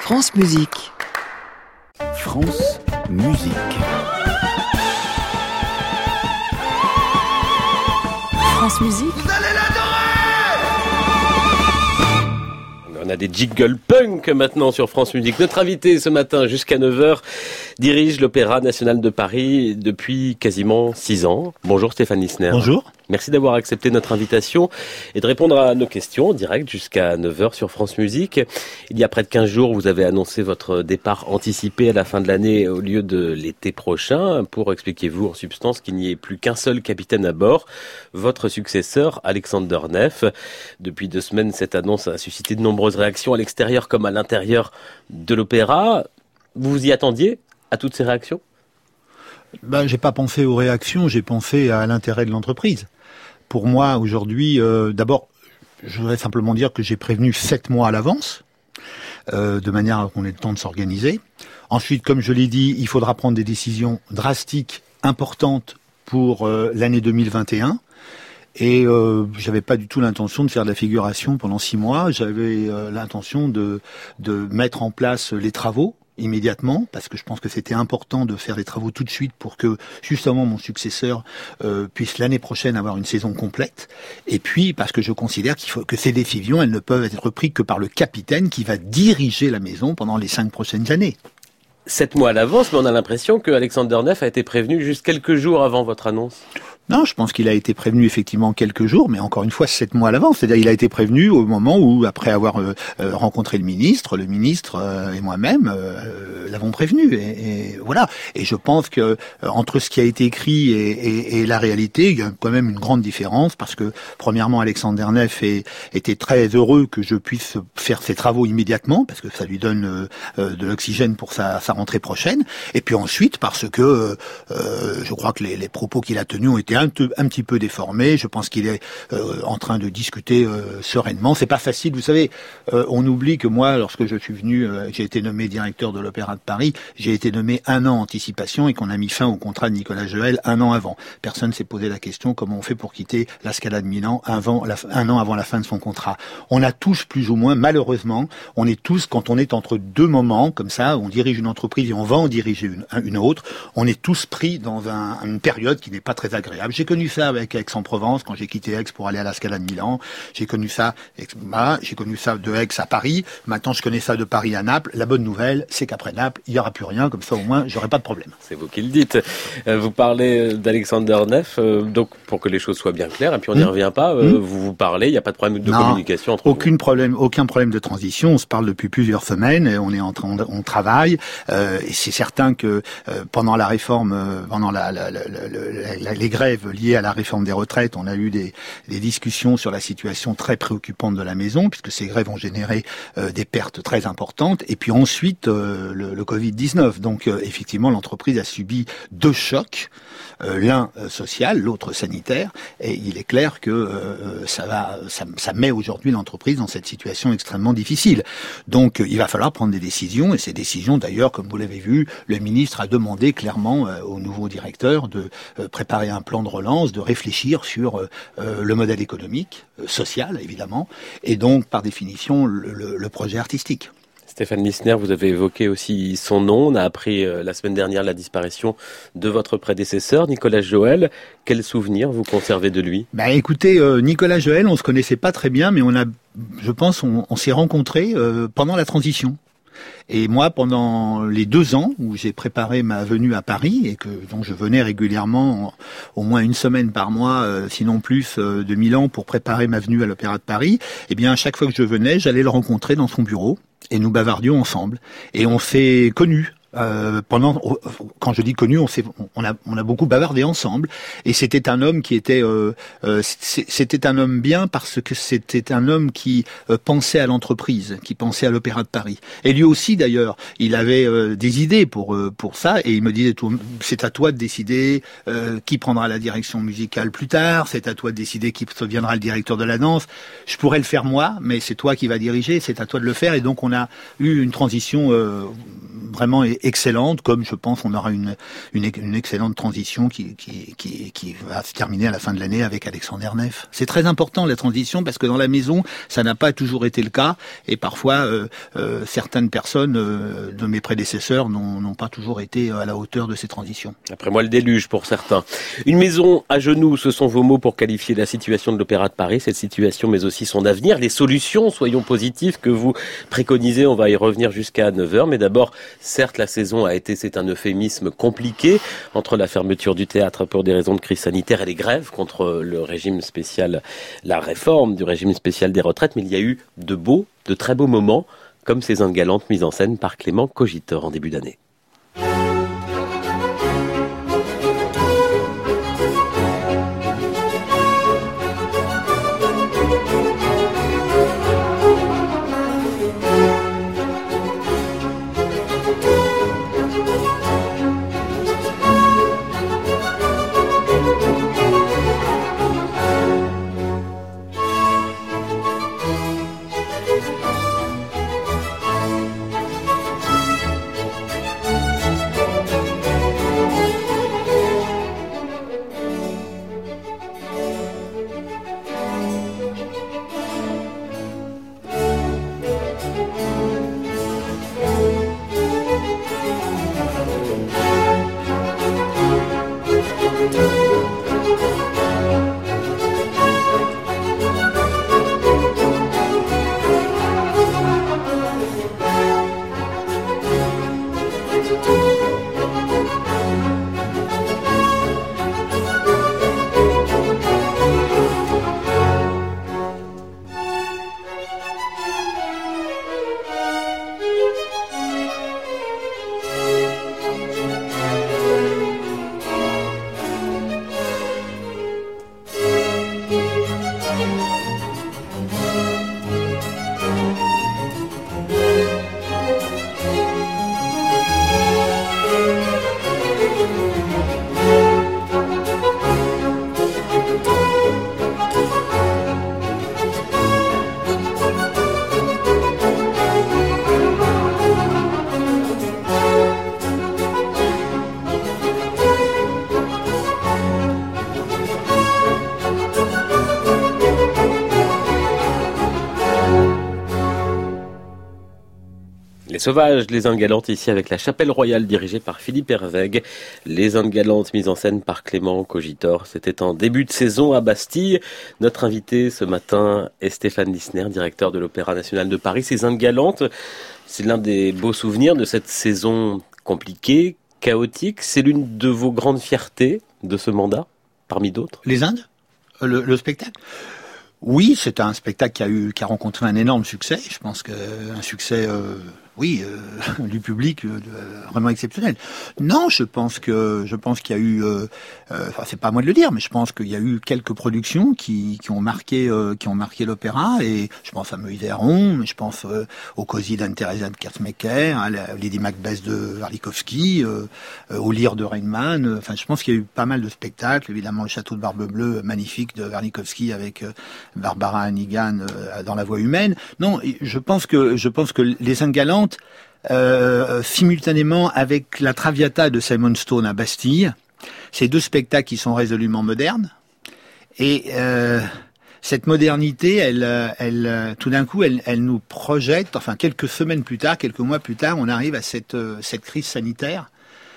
France Musique. France Musique. France Musique. Vous allez l'adorer! On a des jingles punk maintenant sur France Musique. Notre invité ce matin jusqu'à 9h dirige l'Opéra National de Paris depuis quasiment 6 ans. Bonjour Stéphane Lissner. Bonjour. Merci d'avoir accepté notre invitation et de répondre à nos questions en direct jusqu'à 9h sur France Musique. Il y a près de 15 jours, vous avez annoncé votre départ anticipé à la fin de l'année au lieu de l'été prochain pour, expliquez-vous en substance, qu'il n'y ait plus qu'un seul capitaine à bord, votre successeur Alexander Neff. Depuis 2 semaines, cette annonce a suscité de nombreuses réactions à l'extérieur comme à l'intérieur de l'opéra. Vous vous y attendiez à toutes ces réactions ? J'ai pas pensé aux réactions, j'ai pensé à l'intérêt de l'entreprise. Pour moi, aujourd'hui, d'abord, je voudrais simplement dire que j'ai prévenu 7 mois à l'avance, de manière à qu'on ait le temps de s'organiser. Ensuite, comme je l'ai dit, il faudra prendre des décisions drastiques, importantes pour l'année 2021. Et j'avais pas du tout l'intention de faire de la figuration pendant 6 mois. J'avais l'intention de mettre en place les travaux immédiatement, parce que je pense que c'était important de faire les travaux tout de suite pour que justement mon successeur puisse l'année prochaine avoir une saison complète. Et puis parce que je considère que ces décisions, elles ne peuvent être prises que par le capitaine qui va diriger la maison pendant les 5 prochaines années. 7 mois à l'avance, mais on a l'impression que Alexander Neff a été prévenu juste quelques jours avant votre annonce. Non, je pense qu'il a été prévenu effectivement quelques jours, mais encore une fois 7 mois à l'avance. C'est-à-dire il a été prévenu au moment où, après avoir rencontré le ministre et moi-même l'avons prévenu. Et voilà. Et je pense que entre ce qui a été écrit et la réalité, il y a quand même une grande différence, parce que premièrement, Alexander Neff était très heureux que je puisse faire ses travaux immédiatement, parce que ça lui donne de l'oxygène pour sa rentrée prochaine. Et puis ensuite, parce que je crois que les propos qu'il a tenus ont été un petit peu déformé. Je pense qu'il est en train de discuter sereinement. C'est pas facile, vous savez. On oublie que moi, lorsque je suis venu, j'ai été nommé directeur de l'Opéra de Paris. J'ai été nommé 1 an anticipation et qu'on a mis fin au contrat de Nicolas Joël 1 an avant. Personne s'est posé la question comment on fait pour quitter la Scala de Milan 1 an avant la fin de son contrat. On a tous plus ou moins, malheureusement, on est tous, quand on est entre 2 moments comme ça, on dirige une entreprise et on va en diriger une autre, on est tous pris dans une période qui n'est pas très agréable. J'ai connu ça avec Aix-en-Provence, quand j'ai quitté Aix pour aller à la Scala de Milan. J'ai connu ça de Aix à Paris. Maintenant, je connais ça de Paris à Naples. La bonne nouvelle, c'est qu'après Naples, il n'y aura plus rien. Comme ça, au moins, j'aurai pas de problème. C'est vous qui le dites. Vous parlez d'Alexander Neff, donc pour que les choses soient bien claires, et puis on n'y revient pas, vous parlez, il n'y a pas de problème de communication entre aucun problème de transition. On se parle depuis plusieurs semaines, et on travaille, et c'est certain que pendant la réforme, pendant les grèves liées à la réforme des retraites, on a eu des discussions sur la situation très préoccupante de la maison, puisque ces grèves ont généré des pertes très importantes. Et puis ensuite, le Covid-19. Donc effectivement, l'entreprise a subi 2 chocs, l'un social, l'autre sanitaire. Et il est clair que ça met aujourd'hui l'entreprise dans cette situation extrêmement difficile. Donc il va falloir prendre des décisions. Et ces décisions, d'ailleurs, comme vous l'avez vu, le ministre a demandé clairement au nouveau directeur de préparer un plan de relance, de réfléchir sur le modèle économique, social évidemment, et donc par définition le projet artistique. Stéphane Lissner, vous avez évoqué aussi son nom. On a appris la semaine dernière la disparition de votre prédécesseur, Nicolas Joël. Quel souvenir vous conservez de lui ? Écoutez, Nicolas Joël, on se connaissait pas très bien, mais on s'est rencontrés pendant la transition. Et moi, pendant les 2 ans où j'ai préparé ma venue à Paris, et donc je venais régulièrement, au moins 1 semaine par mois, sinon plus, de Milan pour préparer ma venue à l'Opéra de Paris, eh bien, à chaque fois que je venais, j'allais le rencontrer dans son bureau, et nous bavardions ensemble. Et on s'est connus. Quand je dis connu, on a beaucoup bavardé ensemble, et c'était un homme qui était c'était un homme bien, parce que c'était un homme qui pensait à l'entreprise, qui pensait à l'Opéra de Paris. Et lui aussi d'ailleurs, il avait des idées pour ça, et il me disait c'est à toi de décider qui prendra la direction musicale plus tard, c'est à toi de décider qui deviendra le directeur de la danse. Je pourrais le faire moi, mais c'est toi qui vas diriger, c'est à toi de le faire. Et donc on a eu une transition vraiment excellente, comme je pense on aura une excellente transition qui va se terminer à la fin de l'année avec Alexander Neff. C'est très important la transition parce que dans la maison, ça n'a pas toujours été le cas et parfois certaines personnes de mes prédécesseurs n'ont pas toujours été à la hauteur de ces transitions. Après moi le déluge pour certains. Une maison à genoux, ce sont vos mots pour qualifier la situation de l'Opéra de Paris, cette situation mais aussi son avenir, les solutions, soyons positifs, que vous préconisez. On va y revenir jusqu'à 9h, mais d'abord, certes la saison a été, c'est un euphémisme compliqué, entre la fermeture du théâtre pour des raisons de crise sanitaire et les grèves contre le régime spécial, la réforme du régime spécial des retraites, mais il y a eu de très beaux moments, comme ces Indes galantes mises en scène par Clément Cogitor en début d'année. Sauvages, les Indes galantes ici avec la Chapelle Royale dirigée par Philippe Hervègue. Les Indes galantes mises en scène par Clément Cogitor. C'était en début de saison à Bastille. Notre invité ce matin est Stéphane Lissner, directeur de l'Opéra national de Paris. Ces Indes galantes, c'est l'un des beaux souvenirs de cette saison compliquée, chaotique. C'est l'une de vos grandes fiertés de ce mandat, parmi d'autres. Les Indes ? Le spectacle ? Oui, c'est un spectacle qui a rencontré un énorme succès. Je pense qu'un succès, du public vraiment exceptionnel. Non, je pense qu'il y a eu, c'est pas à moi de le dire, mais je pense qu'il y a eu quelques productions qui ont marqué l'opéra, et je pense à Moïse Héron, mais je pense au Così d'Anne-Thérèse de Kersmaker, à la Lady Macbeth de Warlikowski, au Lyre de Rainman. Enfin, je pense qu'il y a eu pas mal de spectacles. Évidemment, le Château de Barbe-Bleue, magnifique, de Warlikowski avec Barbara Hannigan dans La Voix humaine. Non, je pense que les Indes galantes, simultanément avec la Traviata de Simon Stone à Bastille, c'est deux spectacles qui sont résolument modernes. Et cette modernité, elle tout d'un coup, elle nous projette. Enfin, quelques mois plus tard, on arrive à cette crise sanitaire.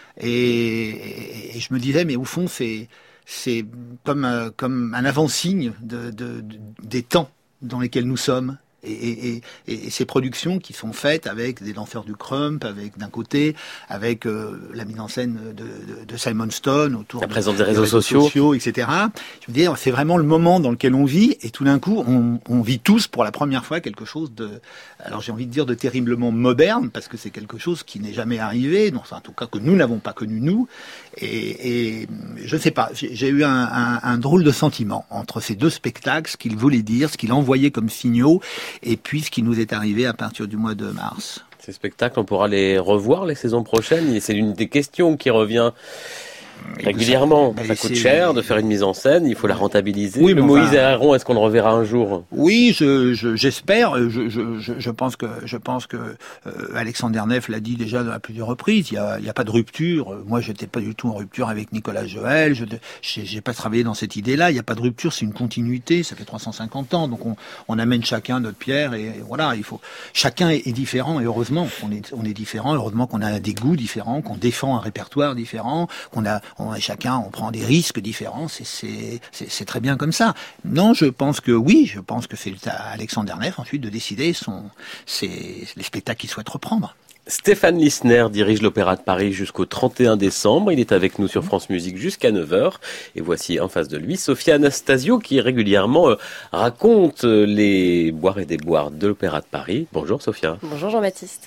Et je me disais, mais au fond, c'est comme un avant-signe des temps dans lesquels nous sommes. Et ces productions qui sont faites avec des danseurs du Crump, avec la mise en scène de Simon Stone autour la présence des réseaux sociaux, etc. Je veux dire, c'est vraiment le moment dans lequel on vit, et tout d'un coup, on vit tous pour la première fois quelque chose alors j'ai envie de dire de terriblement moderne, parce que c'est quelque chose qui n'est jamais arrivé, non, en tout cas que nous n'avons pas connu nous, et je ne sais pas, j'ai eu un drôle de sentiment entre ces deux spectacles, ce qu'ils voulaient dire, ce qu'ils envoyaient comme signaux, et puis ce qui nous est arrivé à partir du mois de mars. Ces spectacles, on pourra les revoir les saisons prochaines, et c'est l'une des questions qui revient régulièrement. Ça coûte cher de faire une mise en scène, il faut la rentabiliser. Oui, le Moïse et Aaron, est-ce qu'on le reverra un jour? Oui, j'espère. Je pense que Alexandre Derneff l'a dit déjà à plusieurs reprises. Il y a pas de rupture. Moi, j'étais pas du tout en rupture avec Nicolas Joël. J'ai pas travaillé dans cette idée-là. Il y a pas de rupture, c'est une continuité. Ça fait 350 ans, donc on amène chacun notre pierre et voilà. Chacun est différent et heureusement on est différent. Heureusement qu'on a des goûts différents, qu'on défend un répertoire différent, chacun on prend des risques différents. C'est très bien comme ça. Non, je pense que c'est à Alexandre Derneff ensuite de décider les spectacles qu'il souhaite reprendre. Stéphane Lissner dirige l'Opéra de Paris jusqu'au 31 décembre. Il est avec nous sur France Musique jusqu'à 9h. Et voici en face de lui Sophia Anastasio qui régulièrement raconte les boires et déboires de l'Opéra de Paris. Bonjour Sophia. Bonjour Jean-Baptiste.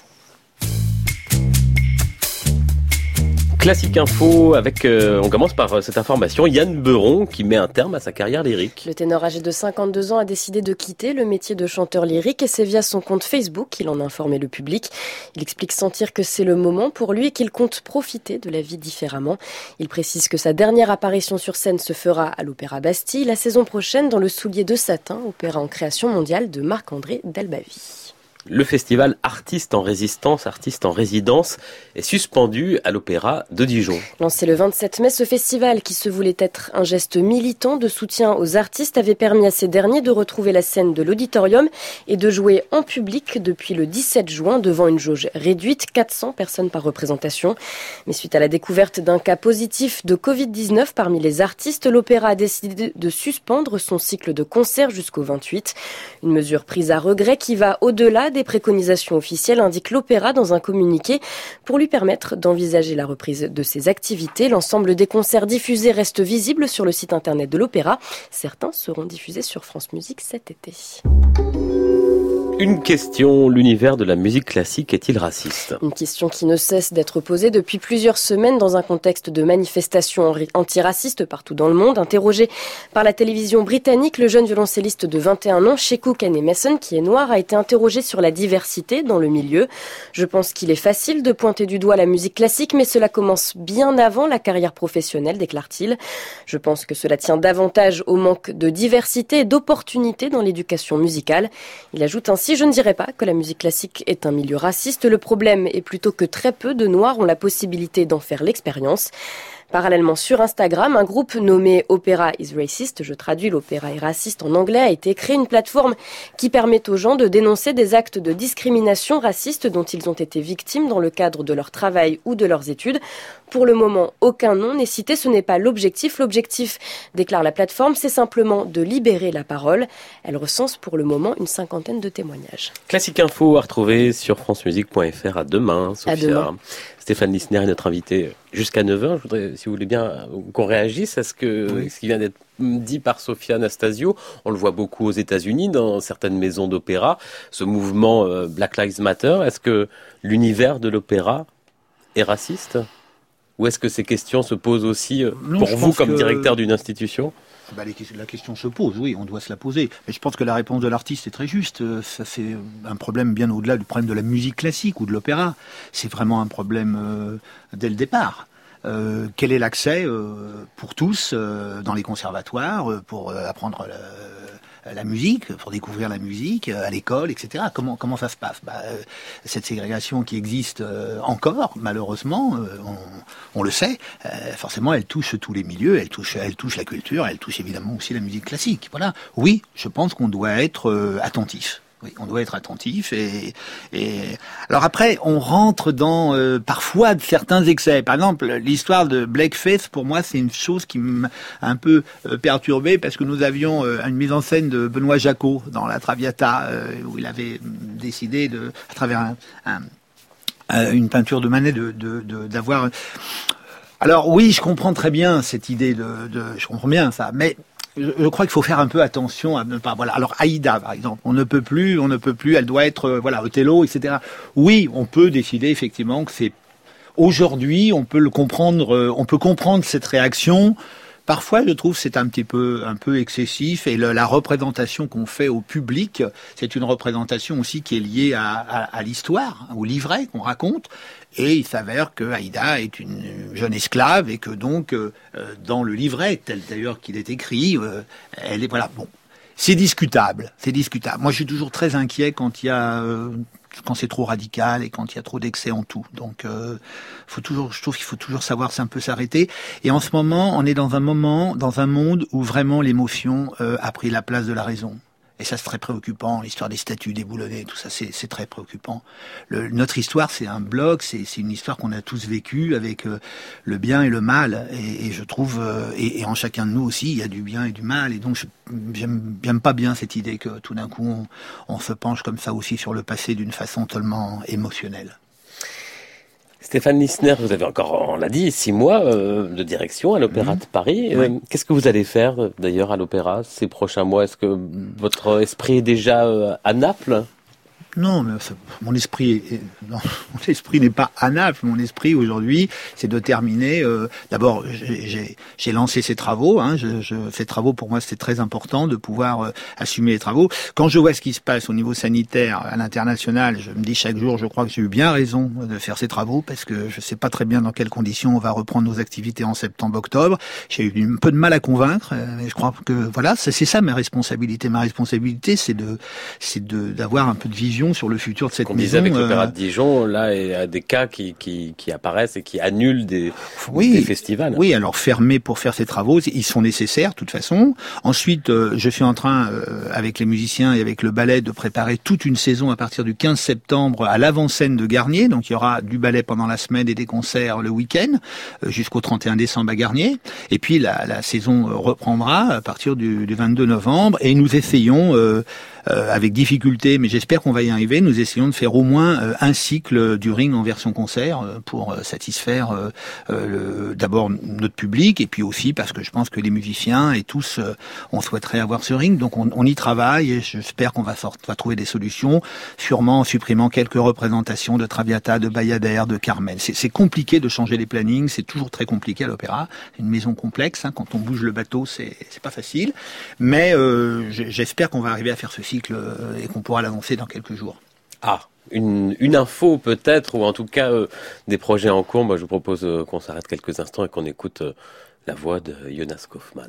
Classique Info avec, on commence par cette information, Yann Beuron qui met un terme à sa carrière lyrique. Le ténor âgé de 52 ans a décidé de quitter le métier de chanteur lyrique et c'est via son compte Facebook qu'il en a informé le public. Il explique sentir que c'est le moment pour lui et qu'il compte profiter de la vie différemment. Il précise que sa dernière apparition sur scène se fera à l'Opéra Bastille la saison prochaine dans le Soulier de Satin, opéra en création mondiale de Marc-André Dalbavie. Le festival Artistes en Résistance, Artistes en Résidence est suspendu à l'Opéra de Dijon. Lancé le 27 mai, ce festival, qui se voulait être un geste militant de soutien aux artistes, avait permis à ces derniers de retrouver la scène de l'auditorium et de jouer en public depuis le 17 juin devant une jauge réduite, 400 personnes par représentation. Mais suite à la découverte d'un cas positif de Covid-19 parmi les artistes, l'Opéra a décidé de suspendre son cycle de concerts jusqu'au 28. Une mesure prise à regret qui va au-delà des préconisations officielles, indique l'Opéra dans un communiqué. Pour lui permettre d'envisager la reprise de ses activités, l'ensemble des concerts diffusés reste visible sur le site internet de l'Opéra. Certains seront diffusés sur France Musique cet été. Une question, l'univers de la musique classique est-il raciste ? Une question qui ne cesse d'être posée depuis plusieurs semaines dans un contexte de manifestations antiracistes partout dans le monde. Interrogé par la télévision britannique, le jeune violoncelliste de 21 ans, Sheku Kanemason, qui est noir, a été interrogé sur la diversité dans le milieu. Je pense qu'il est facile de pointer du doigt la musique classique, mais cela commence bien avant la carrière professionnelle, déclare-t-il. Je pense que cela tient davantage au manque de diversité et d'opportunités dans l'éducation musicale. Il ajoute ainsi: je ne dirais pas que la musique classique est un milieu raciste. Le problème est plutôt que très peu de Noirs ont la possibilité d'en faire l'expérience. Parallèlement, sur Instagram, un groupe nommé Opera is Racist, je traduis l'opéra est raciste en anglais, a été créé, une plateforme qui permet aux gens de dénoncer des actes de discrimination raciste dont ils ont été victimes dans le cadre de leur travail ou de leurs études. Pour le moment, aucun nom n'est cité, ce n'est pas l'objectif. L'objectif, déclare la plateforme, c'est simplement de libérer la parole. Elle recense pour le moment une 50aine de témoignages. Classique Info à retrouver sur francemusique.fr. À demain, Sophia. À demain. Stéphane Lissner est notre invité jusqu'à 9h. Je voudrais, si vous voulez bien, qu'on réagisse à ce qui vient d'être dit par Sophia Anastasio. On le voit beaucoup aux États-Unis, dans certaines maisons d'opéra, ce mouvement Black Lives Matter. Est-ce que l'univers de l'opéra est raciste ? Ou est-ce que ces questions se posent aussi pour vous comme directeur d'une institution ? La question se pose, oui, on doit se la poser. Mais je pense que la réponse de l'artiste est très juste. Ça, c'est un problème bien au-delà du problème de la musique classique ou de l'opéra. C'est vraiment un problème dès le départ. Quel est l'accès pour tous dans les conservatoires pour apprendre la musique, pour découvrir la musique à l'école, etc. Comment ça se passe ? Cette ségrégation qui existe encore, malheureusement, on le sait, forcément elle touche tous les milieux, elle touche la culture, elle touche évidemment aussi la musique classique. Voilà. Oui, je pense qu'on doit être attentif. Oui, on doit être attentif et alors après on rentre dans parfois de certains excès. Par exemple, l'histoire de Blackface, pour moi, c'est une chose qui m'a un peu perturbé parce que nous avions une mise en scène de Benoît Jacot dans la Traviata où il avait décidé à travers une peinture de Manet d'avoir. Alors oui, je comprends très bien cette idée je comprends bien ça, mais je crois qu'il faut faire un peu attention à ne pas. Voilà. Alors Aïda, par exemple, on ne peut plus. Elle doit être Othello, etc. Oui, on peut décider effectivement que c'est aujourd'hui. On peut le comprendre. On peut comprendre cette réaction Parfois, je trouve c'est un peu excessif, et la représentation qu'on fait au public, c'est une représentation aussi qui est liée à l'histoire, au livret qu'on raconte. Et il s'avère que Aïda est une jeune esclave et que donc dans le livret tel d'ailleurs qu'il est écrit, elle est voilà bon. C'est discutable. Moi, je suis toujours très inquiet quand c'est trop radical et quand il y a trop d'excès en tout. Donc, je trouve qu'il faut toujours savoir un peu s'arrêter. Et en ce moment, on est dans un monde où vraiment l'émotion a pris la place de la raison. Et ça, c'est très préoccupant. L'histoire des statues déboulonnées, tout ça, c'est très préoccupant. Notre histoire, c'est un bloc, c'est une histoire qu'on a tous vécue avec le bien et le mal. Et je trouve, et en chacun de nous aussi, il y a du bien et du mal. Et donc, j'aime pas bien cette idée que tout d'un coup, on se penche comme ça aussi sur le passé d'une façon tellement émotionnelle. Stéphane Lissner, vous avez encore, on l'a dit, 6 mois de direction à l'Opéra de Paris. Oui. Qu'est-ce que vous allez faire d'ailleurs à l'Opéra ces prochains mois? Est-ce que votre esprit est déjà à Naples? Non, mais mon esprit n'est pas à Naples. Mon esprit aujourd'hui, c'est de terminer. D'abord, j'ai lancé ces travaux. Ces travaux, pour moi, c'est très important de pouvoir assumer les travaux. Quand je vois ce qui se passe au niveau sanitaire à l'international, je me dis chaque jour, je crois que j'ai eu bien raison de faire ces travaux parce que je sais pas très bien dans quelles conditions on va reprendre nos activités en septembre-octobre. J'ai eu un peu de mal à convaincre, mais je crois que voilà, c'est ça ma responsabilité. Ma responsabilité, c'est d'avoir un peu de vision sur le futur de cette maison. On disait avec l'Opéra de Dijon, là, il y a des cas qui apparaissent et qui annulent des festivals. Oui, alors fermer pour faire ces travaux, ils sont nécessaires de toute façon. Ensuite, je suis en train, avec les musiciens et avec le ballet, de préparer toute une saison à partir du 15 septembre à l'avant-scène de Garnier. Donc il y aura du ballet pendant la semaine et des concerts le week-end, jusqu'au 31 décembre à Garnier. Et puis la saison reprendra à partir du 22 novembre. Et nous essayons... avec difficulté, mais j'espère qu'on va y arriver, nous essayons de faire au moins un cycle du Ring en version concert pour satisfaire d'abord notre public et puis aussi parce que je pense que les musiciens et tous on souhaiterait avoir ce Ring, donc on y travaille et j'espère qu'on va trouver des solutions, sûrement en supprimant quelques représentations de Traviata, de Bayadère, de Carmen. C'est compliqué de changer les plannings, c'est toujours très compliqué à l'opéra, c'est une maison complexe, quand on bouge le bateau c'est pas facile, mais j'espère qu'on va arriver à faire ce cycle et qu'on pourra l'annoncer dans quelques jours. Ah, une info peut-être, ou en tout cas des projets en cours. Moi, je vous propose qu'on s'arrête quelques instants et qu'on écoute la voix de Jonas Kaufmann.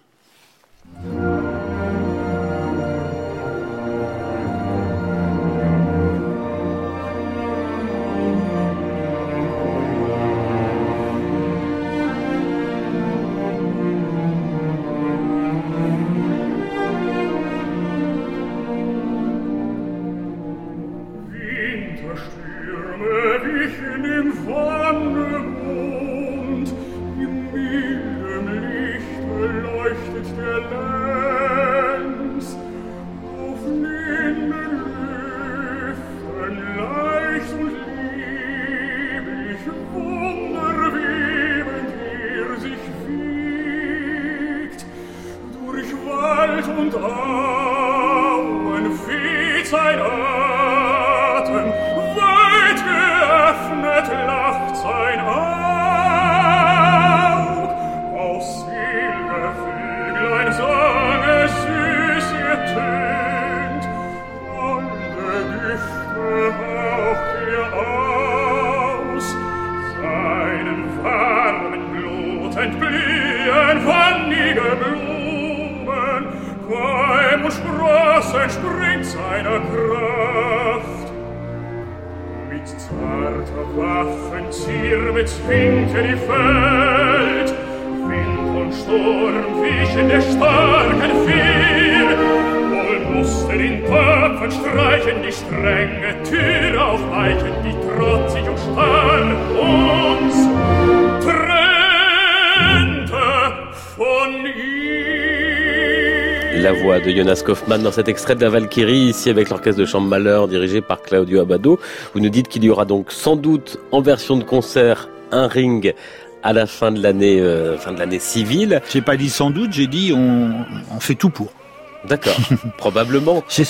La voix de Jonas Kaufmann dans cet extrait de la Valkyrie, ici avec l'orchestre de chambre Mahler dirigé par Claudio Abbado. Vous nous dites qu'il y aura donc sans doute en version de concert un Ring à la fin de l'année civile. J'ai pas dit sans doute, j'ai dit on fait tout pour. D'accord, probablement. J'espère.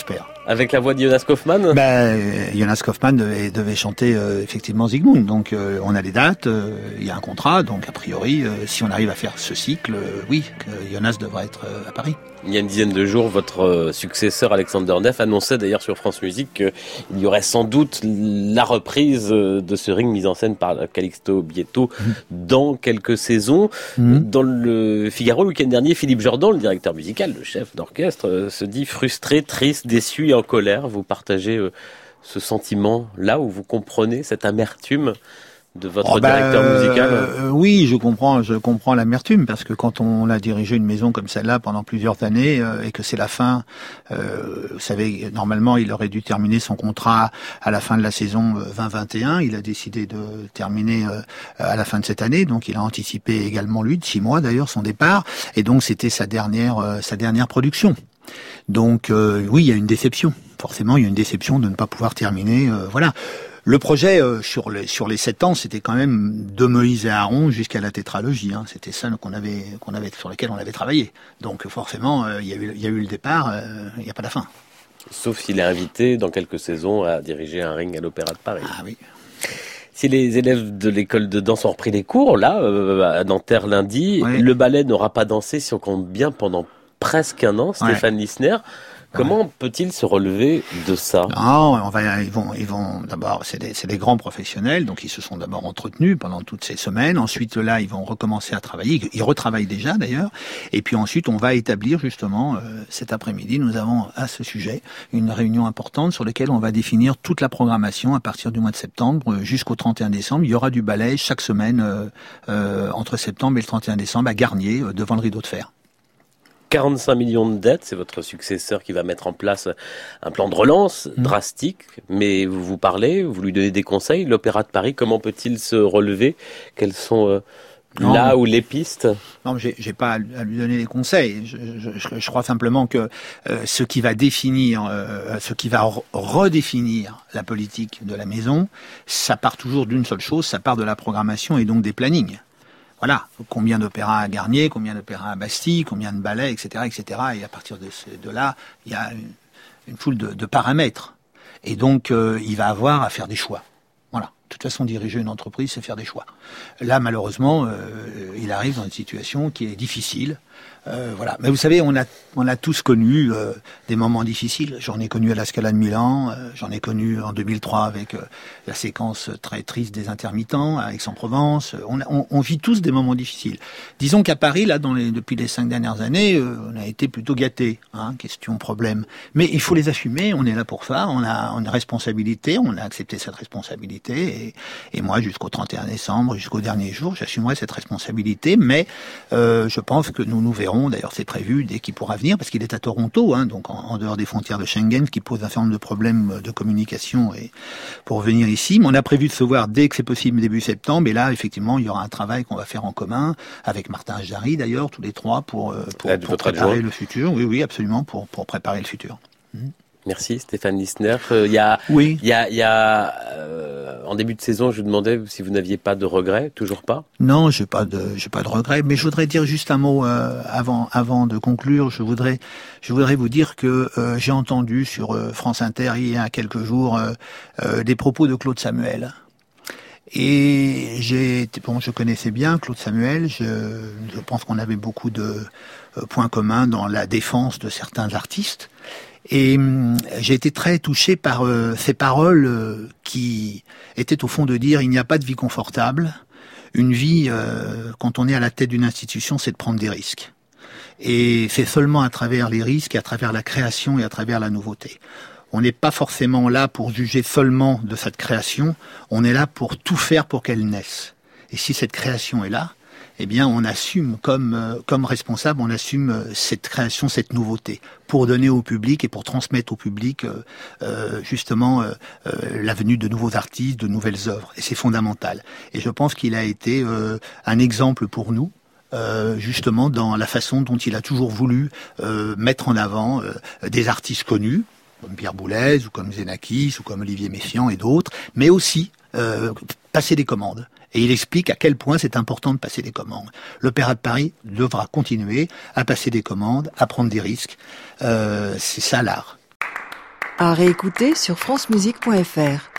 Avec la voix de Jonas Kaufmann? Jonas Kaufmann devait chanter effectivement Siegmund. Donc on a les dates, il y a un contrat. Donc a priori, si on arrive à faire ce cycle, oui, Jonas devrait être à Paris. Il y a une dizaine de jours, votre successeur Alexander Neff annonçait d'ailleurs sur France Musique qu'il y aurait sans doute la reprise de ce Ring mis en scène par Calixto Bietto dans quelques saisons. Dans le Figaro le week-end dernier, Philippe Jordan, le directeur musical, le chef d'orchestre, se dit frustré, triste, déçu et en colère. Vous partagez ce sentiment-là où vous comprenez cette amertume de votre directeur musical? Oui, je comprends l'amertume, parce que quand on a dirigé une maison comme celle-là pendant plusieurs années et que c'est la fin, vous savez, normalement il aurait dû terminer son contrat à la fin de la saison 2021, il a décidé de terminer à la fin de cette année, donc il a anticipé également lui de 6 mois d'ailleurs son départ, et donc c'était sa dernière production. Donc oui, il y a une déception. Forcément, il y a une déception de ne pas pouvoir terminer. Voilà. Le projet sur les 7 ans, c'était quand même de Moïse et Aaron jusqu'à la tétralogie. Hein. C'était ça qu'on avait sur lequel on avait travaillé. Donc forcément, il y a eu le départ. Il n'y a pas la fin. Sauf s'il est invité dans quelques saisons à diriger un Ring à l'Opéra de Paris. Ah oui. Si les élèves de l'école de danse ont repris les cours, là, à Nanterre lundi, oui. Le ballet n'aura pas dansé, si on compte bien, pendant presque un an. Stéphane Lissner, comment peut-il se relever de ça? Non, ils vont d'abord, c'est des grands professionnels, donc ils se sont d'abord entretenus pendant toutes ces semaines. Ensuite, là, ils vont recommencer à travailler. Ils retravaillent déjà, d'ailleurs. Et puis ensuite, on va établir justement cet après-midi. Nous avons à ce sujet une réunion importante sur laquelle on va définir toute la programmation à partir du mois de septembre jusqu'au 31 décembre. Il y aura du ballet chaque semaine entre septembre et le 31 décembre à Garnier, devant le Rideau de Fer. 45 millions de dettes, c'est votre successeur qui va mettre en place un plan de relance drastique, mais vous parlez, vous lui donnez des conseils. L'Opéra de Paris, comment peut-il se relever? Quelles sont là où les pistes? Non, mais j'ai pas à lui donner des conseils. Je crois simplement que ce qui va redéfinir la politique de la maison, ça part toujours d'une seule chose, ça part de la programmation et donc des plannings. Voilà, combien d'opéras à Garnier, combien d'opéras à Bastille, combien de ballets, etc., etc. Et à partir de là, il y a une foule de paramètres. Et donc, il va avoir à faire des choix. Voilà. De toute façon, diriger une entreprise, c'est faire des choix. Là, malheureusement, il arrive dans une situation qui est difficile. Voilà. Mais vous savez, on a tous connu des moments difficiles. J'en ai connu à la Scala de Milan, j'en ai connu en 2003 avec la séquence très triste des intermittents à Aix-en-Provence. On vit tous des moments difficiles. Disons qu'à Paris, là, depuis les 5 dernières années, on a été plutôt gâtés. Question, problème. Mais il faut les assumer. On est là pour ça. On a une responsabilité. On a accepté cette responsabilité. Et moi, jusqu'au 31 décembre, jusqu'au dernier jour, j'assumerai cette responsabilité. Mais je pense que nous verrons. D'ailleurs, c'est prévu dès qu'il pourra venir, parce qu'il est à Toronto, donc en dehors des frontières de Schengen, ce qui pose un certain nombre de problèmes de communication et pour venir ici. Mais on a prévu de se voir dès que c'est possible début septembre. Et là, effectivement, il y aura un travail qu'on va faire en commun avec Martin Jarry, d'ailleurs, tous les trois, pour préparer le futur. Oui, absolument, pour préparer le futur. Merci Stéphane Lissner. En début de saison, je vous demandais si vous n'aviez pas de regrets, toujours pas? Non, j'ai pas de regrets, mais je voudrais dire juste un mot avant de conclure. Je voudrais vous dire que j'ai entendu sur France Inter il y a quelques jours des propos de Claude Samuel. Et je connaissais bien Claude Samuel. Je pense qu'on avait beaucoup de points communs dans la défense de certains artistes. Et j'ai été très touché par ces paroles qui étaient au fond de dire il n'y a pas de vie confortable. Une vie, quand on est à la tête d'une institution, c'est de prendre des risques. Et c'est seulement à travers les risques, et à travers la création et à travers la nouveauté. On n'est pas forcément là pour juger seulement de cette création, on est là pour tout faire pour qu'elle naisse. Et si cette création est là, eh bien, on assume comme responsable, on assume cette création, cette nouveauté, pour donner au public et pour transmettre au public justement la venue de nouveaux artistes, de nouvelles œuvres. Et c'est fondamental. Et je pense qu'il a été un exemple pour nous. Justement dans la façon dont il a toujours voulu mettre en avant des artistes connus, comme Pierre Boulez, ou comme Xenakis, ou comme Olivier Messiaen et d'autres, mais aussi passer des commandes. Et il explique à quel point c'est important de passer des commandes. L'Opéra de Paris devra continuer à passer des commandes, à prendre des risques. C'est ça l'art. À réécouter sur francemusique.fr.